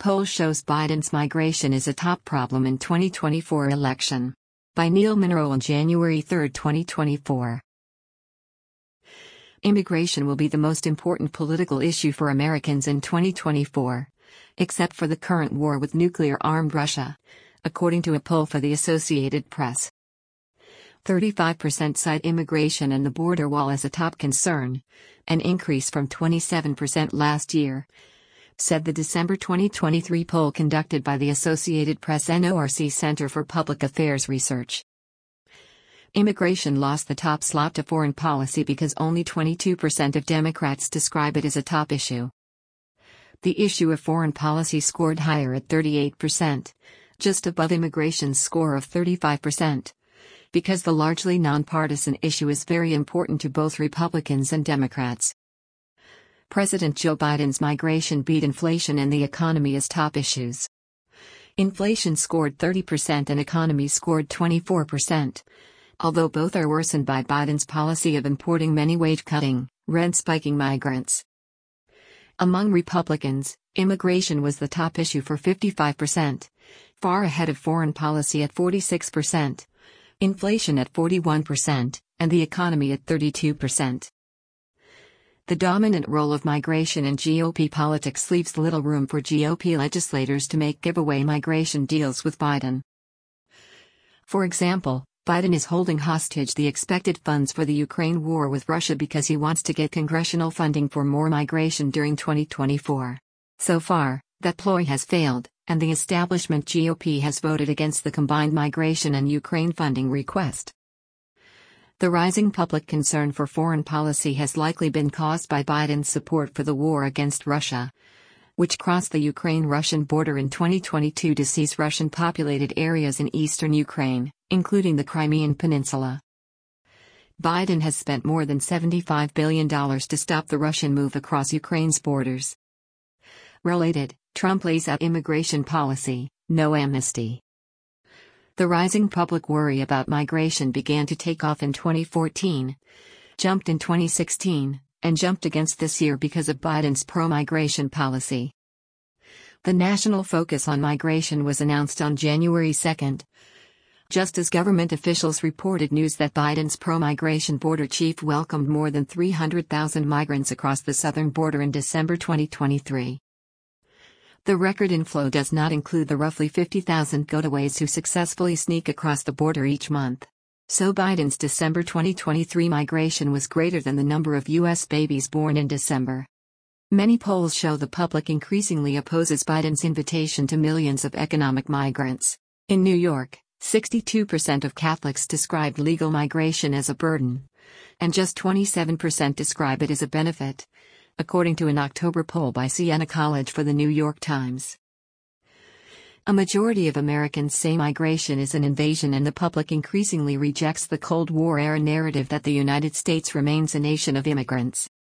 Poll shows Biden's migration is a top problem in 2024 election. By Neil Monroe on January 3, 2024. Immigration will be the most important political issue for Americans in 2024, except for the current war with nuclear-armed Russia, according to a poll for the Associated Press. 35% cite immigration and the border wall as a top concern, an increase from 27% last year, said the December 2023 poll conducted by the Associated Press NORC Center for Public Affairs Research. Immigration lost the top slot to foreign policy because only 22% of Democrats describe it as a top issue. The issue of foreign policy scored higher at 38%, just above immigration's score of 35%, because the largely nonpartisan issue is very important to both Republicans and Democrats. President Joe Biden's migration beat inflation and the economy as top issues. Inflation scored 30% and economy scored 24%, although both are worsened by Biden's policy of importing many wage-cutting, rent-spiking migrants. Among Republicans, immigration was the top issue for 55%, far ahead of foreign policy at 46%, inflation at 41%, and the economy at 32%. The dominant role of migration in GOP politics leaves little room for GOP legislators to make giveaway migration deals with Biden. For example, Biden is holding hostage the expected funds for the Ukraine war with Russia because he wants to get congressional funding for more migration during 2024. So far, that ploy has failed, and the establishment GOP has voted against the combined migration and Ukraine funding request. The rising public concern for foreign policy has likely been caused by Biden's support for the war against Russia, which crossed the Ukraine-Russian border in 2022 to seize Russian-populated areas in eastern Ukraine, including the Crimean Peninsula. Biden has spent more than $75 billion to stop the Russian move across Ukraine's borders. Related, Trump lays out immigration policy, no amnesty. The rising public worry about migration began to take off in 2014, jumped in 2016, and jumped against this year because of Biden's pro-migration policy. The national focus on migration was announced on January 2, just as government officials reported news that Biden's pro-migration border chief welcomed more than 300,000 migrants across the southern border in December 2023. The record inflow does not include the roughly 50,000 gotaways who successfully sneak across the border each month. So Biden's December 2023 migration was greater than the number of U.S. babies born in December. Many polls show the public increasingly opposes Biden's invitation to millions of economic migrants. In New York, 62% of Catholics described legal migration as a burden, and just 27% describe it as a benefit, according to an October poll by Siena College for the New York Times. A majority of Americans say migration is an invasion, and the public increasingly rejects the Cold War-era narrative that the United States remains a nation of immigrants.